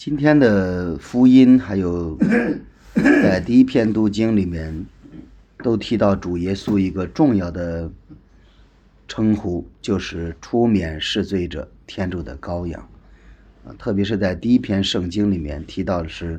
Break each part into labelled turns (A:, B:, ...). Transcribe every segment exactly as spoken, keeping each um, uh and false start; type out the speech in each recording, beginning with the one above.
A: 今天的福音还有在第一篇读经里面都提到主耶稣一个重要的称呼，就是出免世罪者天主的羔羊。特别是在第一篇圣经里面提到的是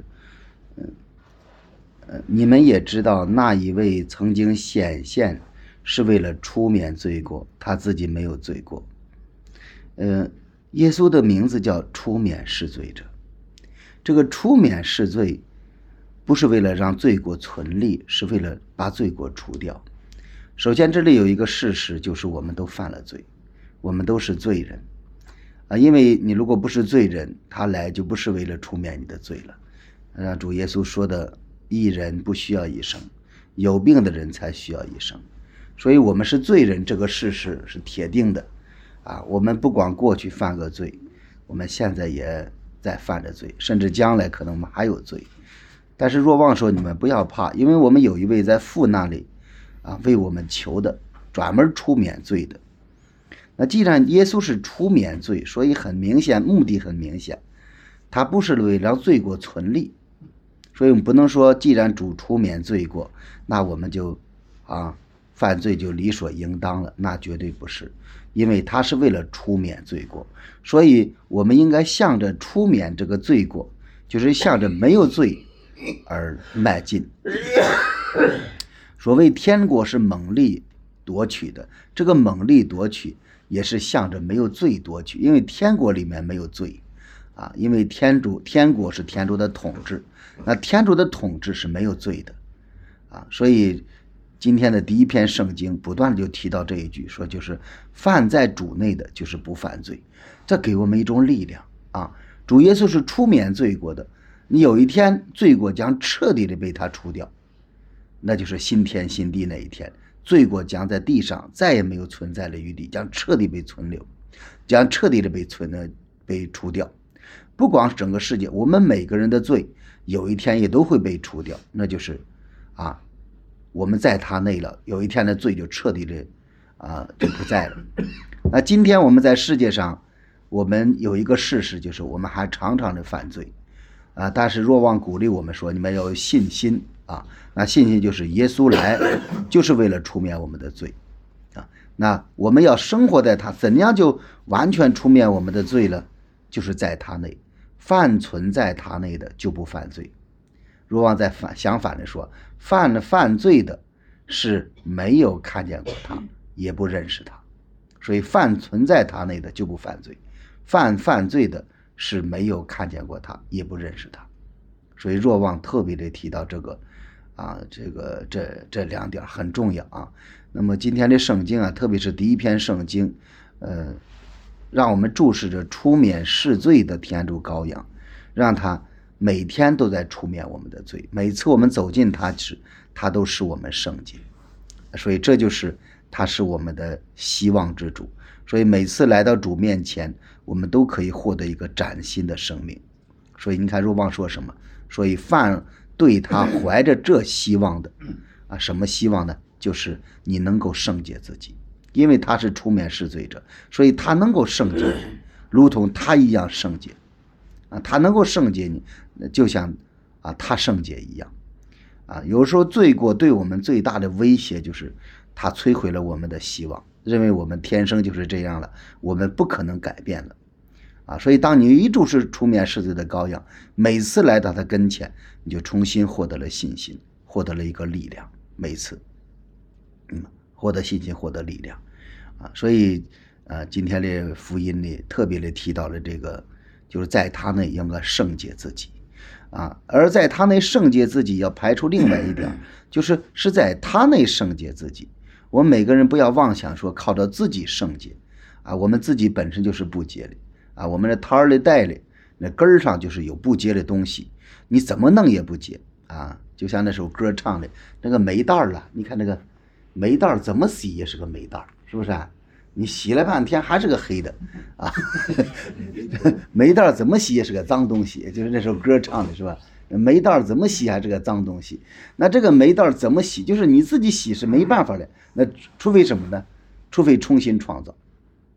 A: 呃，你们也知道那一位曾经显现是为了出免罪过，他自己没有罪过。呃，耶稣的名字叫出免世罪者。这个出免世罪不是为了让罪过存立，是为了把罪过除掉。首先这里有一个事实，就是我们都犯了罪，我们都是罪人啊。因为你如果不是罪人，他来就不是为了除免你的罪了。让主耶稣说的，义人不需要一生，有病的人才需要一生。所以我们是罪人，这个事实是铁定的啊。我们不光过去犯过罪，我们现在也在犯着罪，甚至将来可能我们还有罪。但是若望说，你们不要怕，因为我们有一位在父那里啊为我们求的，专门出免罪的。那既然耶稣是出免罪，所以很明显，目的很明显，他不是为了让罪过存立。所以我们不能说既然主出免罪过，那我们就啊犯罪就理所应当了，那绝对不是。因为他是为了出免罪过，所以我们应该向着出免这个罪过，就是向着没有罪而迈进。所谓天国是猛力夺取的，这个猛力夺取也是向着没有罪夺取，因为天国里面没有罪啊，因为天主天国是天主的统治，那天主的统治是没有罪的啊。所以今天的第一篇圣经不断的就提到这一句，说就是犯在主内的就是不犯罪，这给我们一种力量啊。主耶稣是出免罪过的，你有一天罪过将彻底的被他除掉，那就是新天新地那一天，罪过将在地上再也没有存在的余地，将彻底被存留，将彻底的被存了被除掉。不光整个世界，我们每个人的罪有一天也都会被除掉，那就是啊我们在他内了，有一天的罪就彻底的啊就不在了。那今天我们在世界上，我们有一个事实，就是我们还常常的犯罪啊。但是若望鼓励我们说，你们要有信心啊。那信心就是耶稣来就是为了除免我们的罪啊。那我们要生活在他，怎样就完全除免我们的罪了？就是在他内，犯存在他内的就不犯罪。若望在反相反的说，犯了犯罪的是没有看见过他，也不认识他。所以犯存在他内的就不犯罪，犯犯罪的是没有看见过他，也不认识他。所以若望特别的提到这个啊，这个这这两点很重要啊。那么今天的圣经啊，特别是第一篇圣经，呃，让我们注视着出免世罪的天主羔羊，让他每天都在除免我们的罪，每次我们走进他时，他都使我们圣洁。所以这就是他是我们的希望之主。所以每次来到主面前，我们都可以获得一个崭新的生命。所以你看若望说什么？所以凡对他怀着这希望的啊，什么希望呢？就是你能够圣洁自己，因为他是出免世罪者，所以他能够圣洁，如同他一样圣洁啊，他能够圣洁你，就像啊他圣洁一样啊。有时候罪过对我们最大的威胁就是他摧毁了我们的希望，认为我们天生就是这样了，我们不可能改变了啊。所以当你一注是出免世罪的羔羊，每次来到他跟前，你就重新获得了信心，获得了一个力量，每次嗯，获得信心，获得力量啊。所以呃，今天的福音里特别的提到了这个，就是在他内应该圣洁自己啊。而在他内圣洁自己要排除另外一点，就是是在他内圣洁自己。我们每个人不要妄想说靠着自己圣洁啊，我们自己本身就是不洁的啊，我们的胎儿里带里那根儿上就是有不洁的东西，你怎么弄也不洁啊。就像那首歌唱的那个煤袋了，你看那个煤袋怎么洗也是个煤袋，是不是啊？你洗了半天还是个黑的啊，煤袋怎么洗也是个脏东西，就是那首歌唱的是吧？煤袋怎么洗还是个脏东西。那这个煤袋怎么洗，就是你自己洗是没办法的，那除非什么呢？除非重新创造。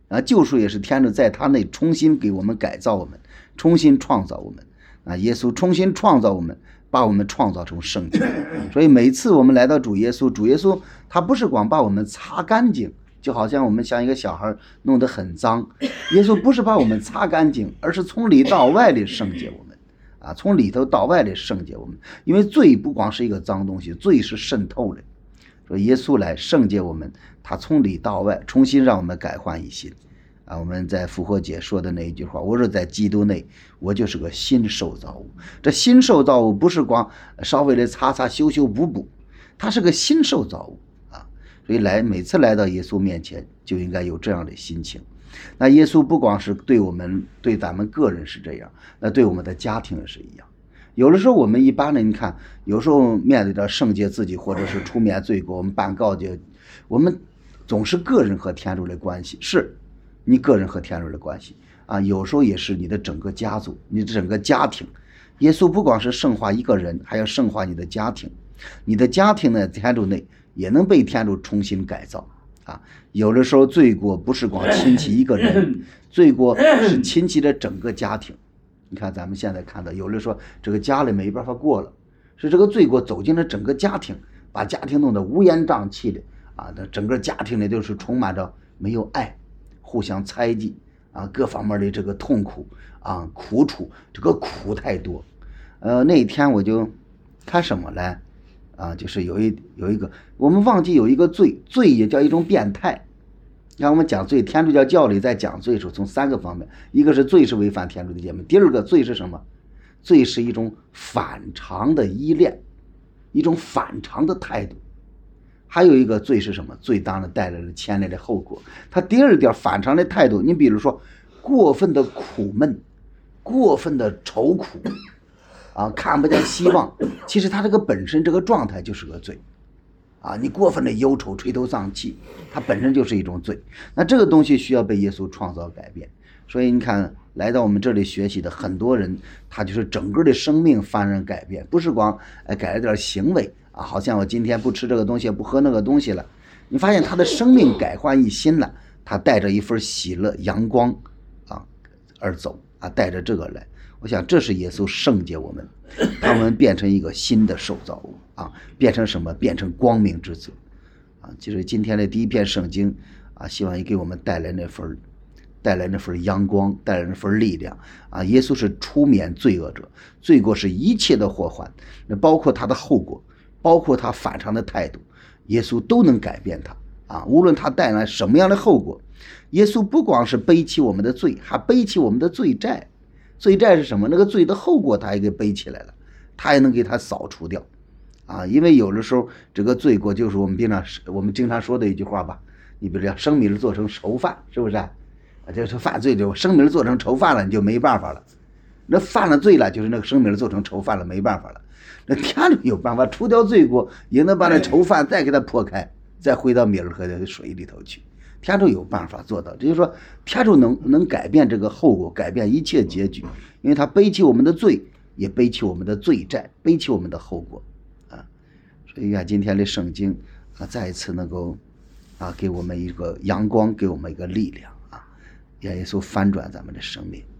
A: 啊，救赎也是天主在他内重新给我们改造我们，重新创造我们啊，耶稣重新创造我们，把我们创造成圣洁。所以每次我们来到主耶稣，主耶稣他不是光把我们擦干净，就好像我们像一个小孩弄得很脏，耶稣不是把我们擦干净，而是从里到外的圣洁我们啊，从里头到外的圣洁我们。因为罪不光是一个脏东西，罪是渗透的。说耶稣来圣洁我们，他从里到外重新让我们改换一新啊。我们在复活节说的那一句话，我说在基督内我就是个新受造物。这新受造物不是光稍微的擦擦修修补补，它是个新受造物啊。所以来每次来到耶稣面前就应该有这样的心情。那耶稣不光是对我们对咱们个人是这样，那对我们的家庭也是一样。有的时候我们一般的，你看有时候面对着圣洁自己或者是出免罪过，我们办告诫，我们总是个人和天主的关系，是你个人和天主的关系啊，有时候也是你的整个家族，你的整个家庭。耶稣不光是圣化一个人，还要圣化你的家庭，你的家庭呢，天主内也能被天主重新改造啊。有的时候罪过不是光亲戚一个人，罪过是亲戚的整个家庭。你看咱们现在看到有人说这个家里没办法过了，是这个罪过走进了整个家庭，把家庭弄得乌烟瘴气的啊，整个家庭里都是充满着没有爱，互相猜忌啊，各方面的这个痛苦啊苦楚，这个苦太多。呃那一天我就看什么来啊，就是有一有一个我们忘记有一个罪，罪也叫一种变态。让我们讲罪，天主教教理在讲罪的时候从三个方面，一个是罪是违反天主的诫命，第二个罪是什么？罪是一种反常的依恋，一种反常的态度。还有一个罪是什么？罪当然带来了牵连的后果。他第二点反常的态度，你比如说过分的苦闷，过分的愁苦啊，看不见希望，其实他这个本身这个状态就是个罪啊，你过分的忧愁垂头丧气，它本身就是一种罪。那这个东西需要被耶稣创造改变。所以你看来到我们这里学习的很多人，他就是整个的生命发生改变，不是光哎改了点行为啊，好像我今天不吃这个东西不喝那个东西了，你发现他的生命改换一新了，他带着一份喜乐阳光啊而走啊，带着这个来。我想这是耶稣圣洁我们，他们变成一个新的受造物啊，变成什么？变成光明之子啊！就是今天的第一篇圣经啊，希望也给我们带来那份带来那份阳光，带来那份力量啊！耶稣是出免罪恶者，罪过是一切的祸患，那包括他的后果，包括他反常的态度，耶稣都能改变他啊！无论他带来什么样的后果，耶稣不光是背起我们的罪，还背起我们的罪债。罪债是什么？那个罪的后果他也给背起来了，他也能给他扫除掉啊！因为有的时候这个罪过就是我们平常我们经常说的一句话吧，你比如讲生米了做成囚犯，是不是啊？就是犯罪就生米了做成囚犯了，你就没办法了。那犯了罪了，就是那个生米了做成囚犯了，没办法了。那天主有办法除掉罪过，也能把那囚犯再给他破开，再回到米尔河的水里头去。天主有办法做到，这就是说天主能能改变这个后果，改变一切结局，因为他背起我们的罪，也背起我们的罪债，背起我们的后果啊。所以愿今天的圣经啊，再一次能够啊给我们一个阳光，给我们一个力量啊，愿耶稣翻转咱们的生命。